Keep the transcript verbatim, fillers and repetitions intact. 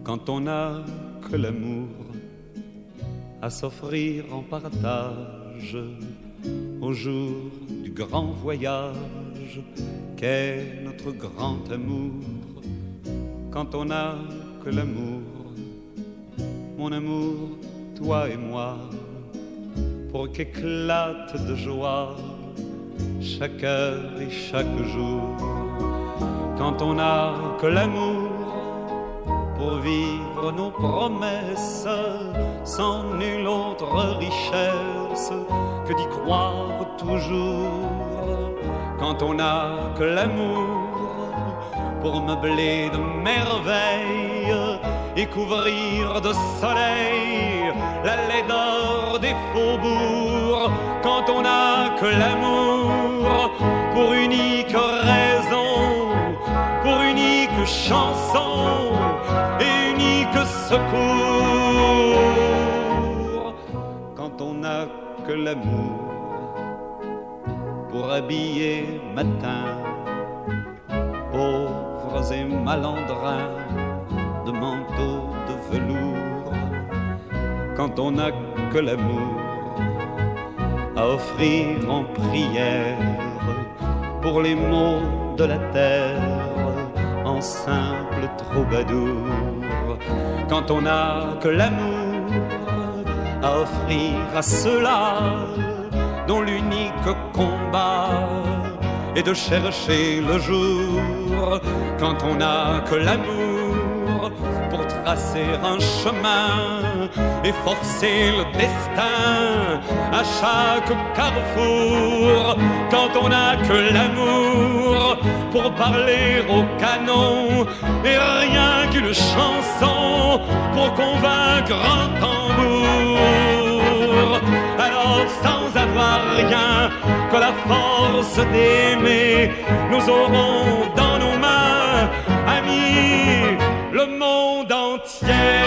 quand on n'a que l'amour à s'offrir en partage au jour du grand voyage qu'est notre grand amour. Quand on n'a que l'amour, mon amour, toi et moi, pour qu'éclate de joie chaque heure et chaque jour. Quand on n'a que l'amour pour vivre nos promesses sans nulle autre richesse que d'y croire toujours. Quand on n'a que l'amour pour meubler de merveilles et couvrir de soleil la laideur des faubourgs. Quand on n'a que l'amour pour unique raison, pour unique chanson et unique secours. Quand on n'a que l'amour pour habiller matin pauvres et malandrins de manteaux de velours. Quand on n'a que l'amour à offrir en prière pour les maux de la terre en simple troubadour. Quand on n'a que l'amour à offrir à ceux-là dont l'unique combat est de chercher le jour. Quand on n'a que l'amour pour tracer un chemin et forcer le destin à chaque carrefour. Quand on n'a que l'amour pour parler au canon et rien qu'une chanson pour convaincre un tambour. Alors sans avoir rien que la force d'aimer, nous aurons dans nos mains, amis, le monde entier.